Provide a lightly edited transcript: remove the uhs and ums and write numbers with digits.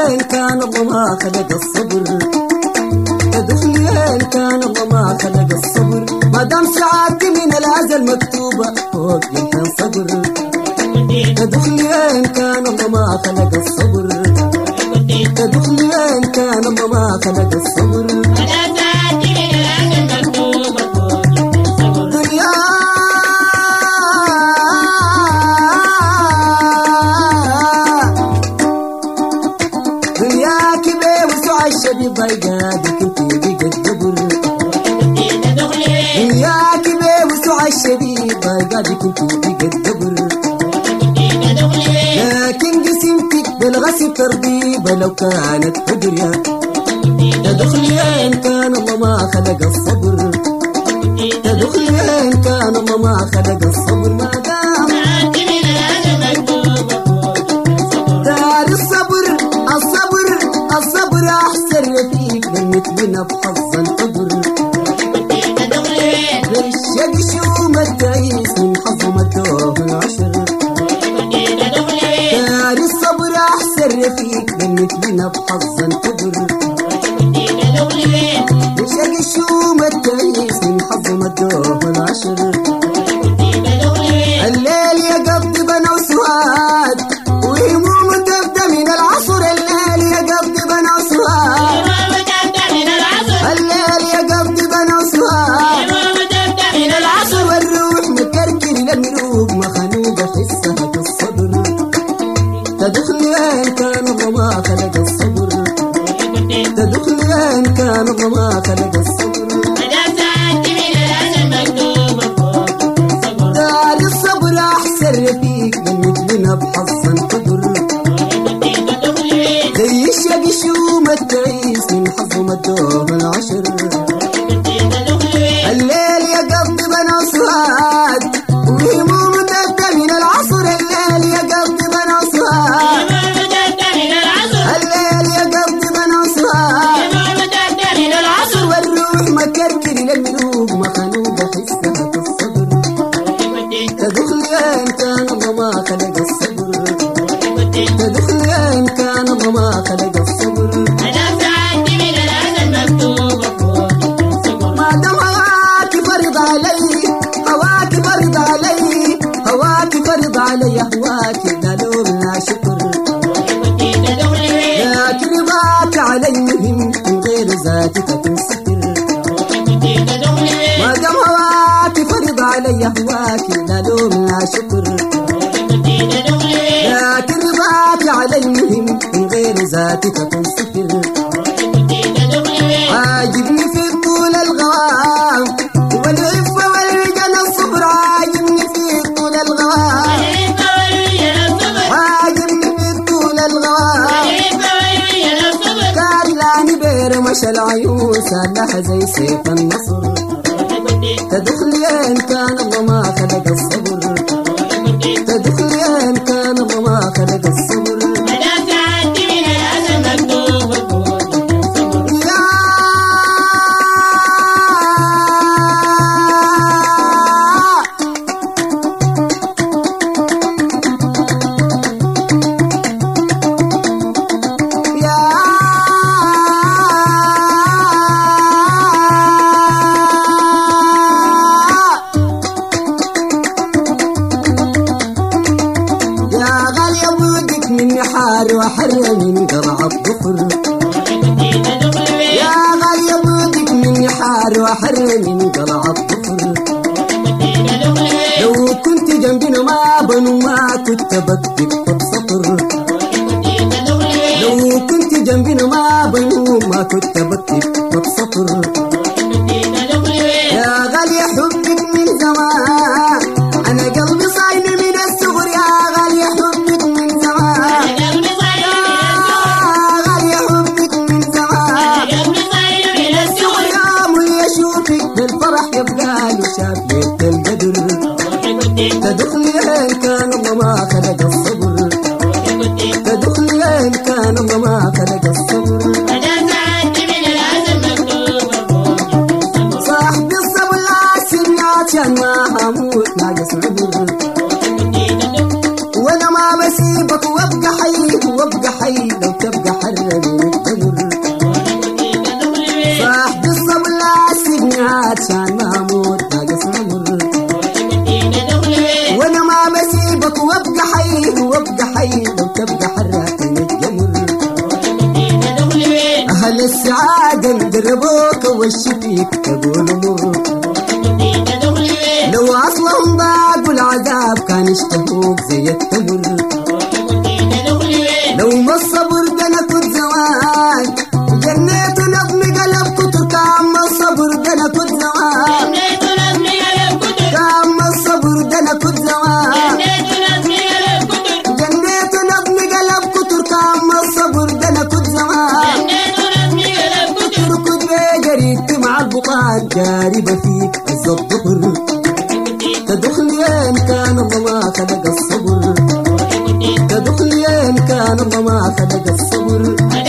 وين كان الله ما خلق الصبر. تدخل وين كان الله ما خلق الصبر. ما دام سعادتي من الأزل مكتوبة فوق يمكن صبر. تدخل وين كان الله ما خلق الصبر. تدخل وين كان الله ما خلق الصبر. دنياك بوسع الشبيب ضيقادك انتي بقد جبر. دنياك بوسع الشبيب ضيقادك انتي بقد جبر. لكن جسمتك بالغسل تربيبة لو كانت فجرية. تدخل وين كان الله ما خلق الصبر. تدخل وين كان الله ما خلق الصبر. ما دام دار الصبر الصبر الصبر أحسن رفيق من مثلنا بحظ القدر. بالشق شوم التعيس من حظ مدوه العشر. دار الصبر أحسن رفيق من مثلنا بحظ القدر. بالشق شوم التعيس من حظ مدوه العشر. الليل يقضي بنا وسواد وهموم تبدأ من العصر. الليل يقضي بنا وسواد. الليل يقضي بنا وسواد من العصر. والروح مكركر للملوك مخنوقة حسها الصبر. تدخل وين كان الله ما خلق الصبر. تدخل وين كان الله ما خلق الصبر. دار الصبر أحسن رفيق من مثلنا بحظ القدر. زي الشق شوم التعيس من حظ مدوه العشر. الليل يقضي بنا وسواد وهموم تبدأ من العصر. الليل يقضي بنا وسواد. الليل يقضي بنا وسواد من العصر. والروح مكركر للملوك مخنوقة حسها الصبر. تدخل وين كان الله ما خلق الصبر. تدخل وين كان الله ما خلق الصبر. ما دام هواك فرض علي هواك فرض علي هواك فرض علي هواك لا لوم لا شكر. لكن رضاك علي مهم من غير ذاتك تنسكر. ما دام هواك فرض علي هواك لا لوم لا شكر. لكن رضاك علي مهم من غير ذاتك تنسكر. عاجبني في طول الغوام والعفة والرجال الصبر. عاجبني في طول الغوام. عاجبني في طول الغوام. كارلاني بير مشى العيون سالها زي سيف النصر. تدخل وين كان الله ما خلق الصبر. تدخل وين كان الله ما خلق الصبر. وحر من قرع الظفر. يا غالي بودك من حار وحر من قرع الظفر. لو كنت جنبنا ما بنو ما كنت بكتب سطر. لو كنت جنبنا ما بنو ما كنت بكتب سطر. يا غالي حبك من زمان أنا قلبي صايم من الصغر. يا غالي حبك من زمان. بالفرح يبقى له شاف ليلة القدر. تدخل وين كان الله ما خلق الصبر. تدخل وين كان الله ما خلق الصبر. صاحب الصبر لا سمعت عشان ما هموت ناقص عمر. وانا ما بسيبك وابقى حي وابقى حي لو تبقى حر جربوك والشفيك تقول مر لو أصلهم ضاقوا العذاب كان يشتهوك زي التمر لو ما الصبر ده نكت زواج جنيت نظم قلب كتر كام الصبر ده نكت زواج كام الصبر ده نكت زواج جنيت نظم قلب كتر كام الصبر ده نكت زواج تركض بجريت مع البطاق جاربة فيك الزبط ظهر تدخلين كان الله ما خلق الصبر تدخلين كان الله ما خلق الصبر